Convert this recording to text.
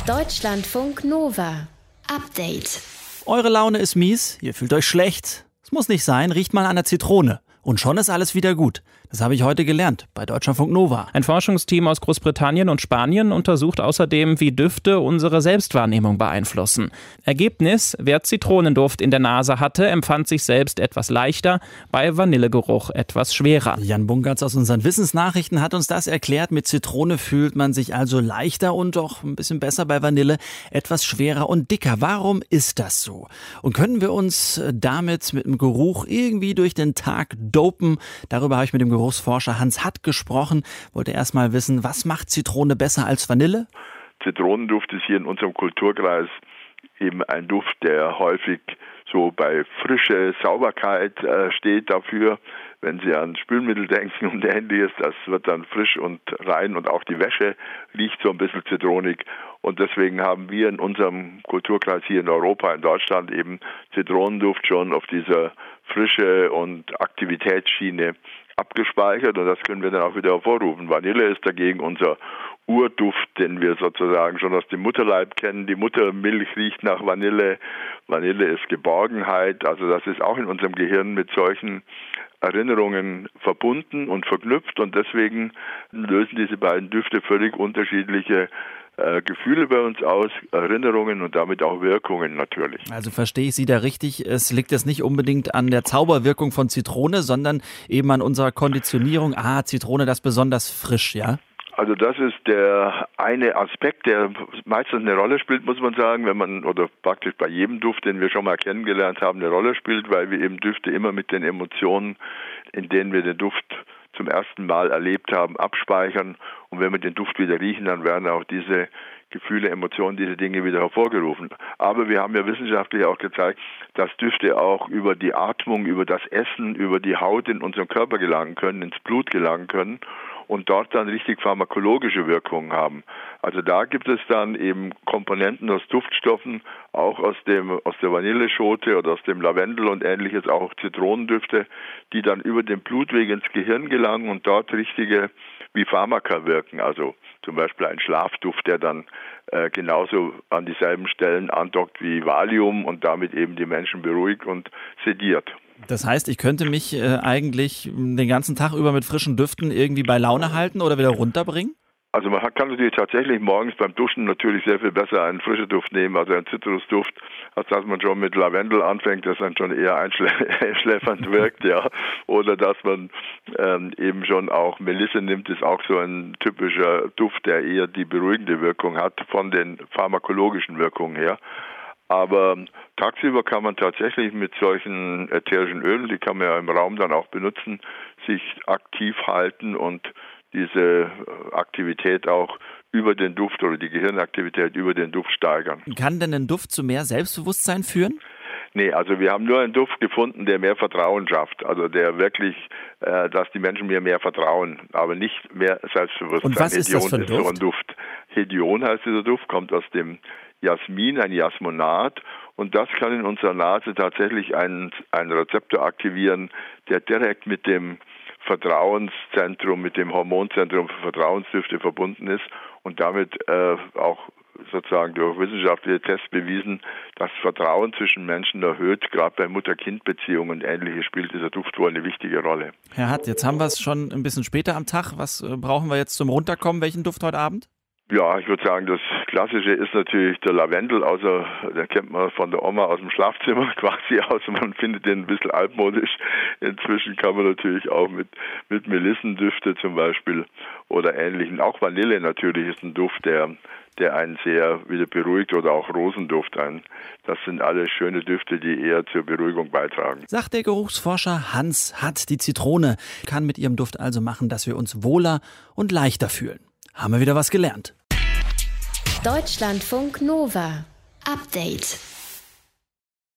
Deutschlandfunk Nova. Update. Eure Laune ist mies, ihr fühlt euch schlecht. Es muss nicht sein, riecht mal an der Zitrone. Und schon ist alles wieder gut. Das habe ich heute gelernt bei Deutschlandfunk Nova. Ein Forschungsteam aus Großbritannien und Spanien untersucht außerdem, wie Düfte unsere Selbstwahrnehmung beeinflussen. Ergebnis: Wer Zitronenduft in der Nase hatte, empfand sich selbst etwas leichter, bei Vanillegeruch etwas schwerer. Jan Bunkertz aus unseren Wissensnachrichten hat uns das erklärt. Mit Zitrone fühlt man sich also leichter und auch ein bisschen besser, bei Vanille etwas schwerer und dicker. Warum ist das so? Und können wir uns damit mit dem Geruch irgendwie durch den Tag dopen? Darüber habe ich mit dem Geruchsforscher Hans Hatt gesprochen. Wollte erst mal wissen, was macht Zitrone besser als Vanille? Zitronenduft ist hier in unserem Kulturkreis eben ein Duft, der häufig so bei Frische, Sauberkeit steht dafür. Wenn Sie an Spülmittel denken und Ähnliches, das wird dann frisch und rein und auch die Wäsche riecht so ein bisschen zitronig. Und deswegen haben wir in unserem Kulturkreis hier in Europa, in Deutschland eben Zitronenduft schon auf dieser Frische und Aktivitätsschiene abgespeichert und das können wir dann auch wieder hervorrufen. Vanille ist dagegen unser Urduft, den wir sozusagen schon aus dem Mutterleib kennen. Die Muttermilch riecht nach Vanille. Vanille ist Geborgenheit. Also das ist auch in unserem Gehirn mit solchen Erinnerungen verbunden und verknüpft und deswegen lösen diese beiden Düfte völlig unterschiedliche Gefühle bei uns aus, Erinnerungen und damit auch Wirkungen natürlich. Also verstehe ich Sie da richtig, es liegt jetzt nicht unbedingt an der Zauberwirkung von Zitrone, sondern eben an unserer Konditionierung. Zitrone, das ist besonders frisch, ja? Also das ist der eine Aspekt, der meistens eine Rolle spielt, muss man sagen, wenn man, oder praktisch bei jedem Duft, den wir schon mal kennengelernt haben, eine Rolle spielt, weil wir eben Düfte immer mit den Emotionen, in denen wir den Duft zum ersten Mal erlebt haben, abspeichern. Und wenn wir den Duft wieder riechen, dann werden auch diese Gefühle, Emotionen, diese Dinge wieder hervorgerufen. Aber wir haben ja wissenschaftlich auch gezeigt, dass Düfte auch über die Atmung, über das Essen, über die Haut in unseren Körper gelangen können, ins Blut gelangen können und dort dann richtig pharmakologische Wirkungen haben. Also da gibt es dann eben Komponenten aus Duftstoffen, auch aus der Vanilleschote oder aus dem Lavendel und ähnliches, auch Zitronendüfte, die dann über den Blutweg ins Gehirn gelangen und dort richtige wie Pharmaka wirken. Also zum Beispiel ein Schlafduft, der dann genauso an dieselben Stellen andockt wie Valium und damit eben die Menschen beruhigt und sediert. Das heißt, ich könnte mich eigentlich den ganzen Tag über mit frischen Düften irgendwie bei Laune halten oder wieder runterbringen? Also man kann natürlich tatsächlich morgens beim Duschen natürlich sehr viel besser einen frischen Duft nehmen, also einen Zitrusduft, als dass man schon mit Lavendel anfängt, das dann schon eher einschläfernd wirkt, ja. Oder dass man eben schon auch Melisse nimmt, ist auch so ein typischer Duft, der eher die beruhigende Wirkung hat von den pharmakologischen Wirkungen her. Aber tagsüber kann man tatsächlich mit solchen ätherischen Ölen, die kann man ja im Raum dann auch benutzen, sich aktiv halten und diese Aktivität auch über den Duft oder die Gehirnaktivität über den Duft steigern. Kann denn ein Duft zu mehr Selbstbewusstsein führen? Nee, also wir haben nur einen Duft gefunden, der mehr Vertrauen schafft. Also der wirklich, dass die Menschen mir mehr vertrauen, aber nicht mehr Selbstbewusstsein. Und was ist das für ein Duft? So ein Duft? Hedion heißt dieser Duft, kommt aus dem Jasmin, ein Jasmonat. Und das kann in unserer Nase tatsächlich einen Rezeptor aktivieren, der direkt mit dem Vertrauenszentrum, mit dem Hormonzentrum für Vertrauensdüfte verbunden ist und damit auch sozusagen durch wissenschaftliche Tests bewiesen, dass Vertrauen zwischen Menschen erhöht. Gerade bei Mutter-Kind-Beziehungen und Ähnliches spielt dieser Duft wohl eine wichtige Rolle. Herr Hatt, jetzt haben wir es schon ein bisschen später am Tag. Was brauchen wir jetzt zum Runterkommen? Welchen Duft heute Abend? Ja, ich würde sagen, das Klassische ist natürlich der Lavendel, den kennt man von der Oma aus dem Schlafzimmer quasi aus. Man findet den ein bisschen altmodisch. Inzwischen kann man natürlich auch mit Melissendüfte zum Beispiel oder Ähnlichen. Auch Vanille natürlich ist ein Duft, der einen sehr wieder beruhigt oder auch Rosenduft ein. Das sind alles schöne Düfte, die eher zur Beruhigung beitragen. Sagt der Geruchsforscher Hans Hatt, die Zitrone kann mit ihrem Duft also machen, dass wir uns wohler und leichter fühlen. Haben wir wieder was gelernt. Deutschlandfunk Nova. Update.